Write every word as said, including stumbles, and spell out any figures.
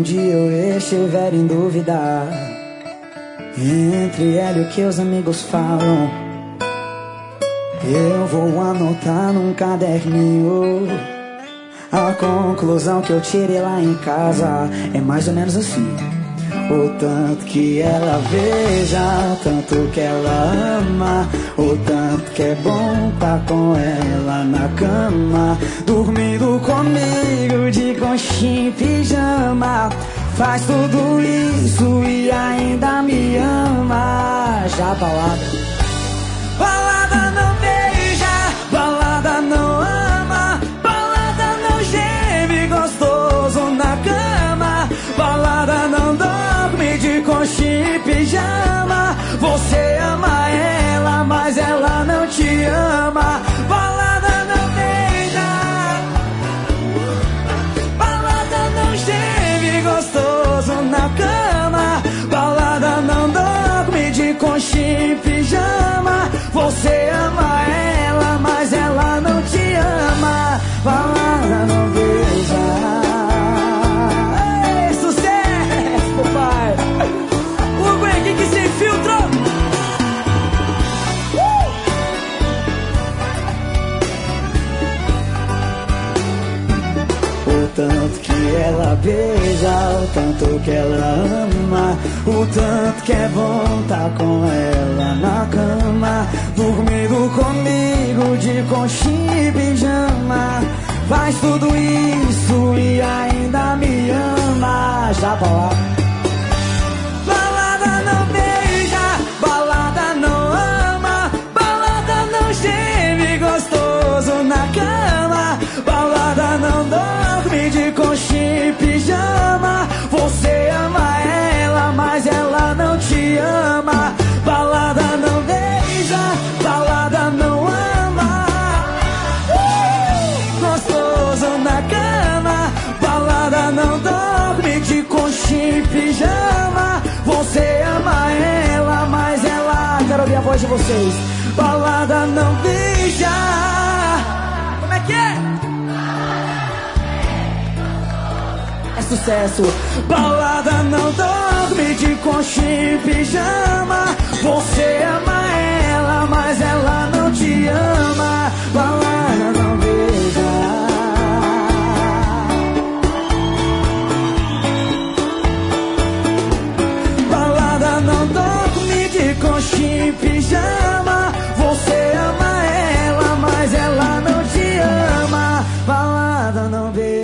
dia eu estiver em dúvida entre ela e o que os amigos falam, eu vou anotar num caderninho a conclusão que eu tirei lá em casa. É mais ou menos assim: o tanto que ela veja, o tanto que ela ama, o tanto que é bom tá com ela na cama, dormindo comigo de conchinha e pijama. Faz tudo isso e ainda me ama. Já balada, balada não beija, balada não ama, balada não geme gostoso na cama, balada não dorme de conchinha e pijama. Você ama ela, mas ela não te ama. Balada não beija, balada não geme gostoso na cama, balada não dorme de conchinha e pijama. Você ama ela, mas ela não te ama. Balada não beija. Ei, sucesso, pai. O Greg que sem filtro. Uh! O tanto que ela beija, o tanto que ela ama, o tanto que é bom tá com ela na cama, dormindo comigo de conchinha e pijama. Faz tudo isso e ainda me ama. Já balada, balada não beija, balada não ama, balada não geme gostoso na cama, balada não dorme de conchinha e pijama. Você ama ela, mas ela não te ama. Balada não beija, balada não ama, uh! gostoso na cama, balada não dorme de conchinha e pijama. Você ama ela, mas ela... Quero ouvir a voz de vocês. Balada não beija. Como é que é? É sucesso. Balada não dorme de conchinha e pijama. Você ama ela, mas ela não te ama. Balada não beija. Balada não dorme de conchinha e pijama. Você ama ela, mas ela não te ama. Balada não beija.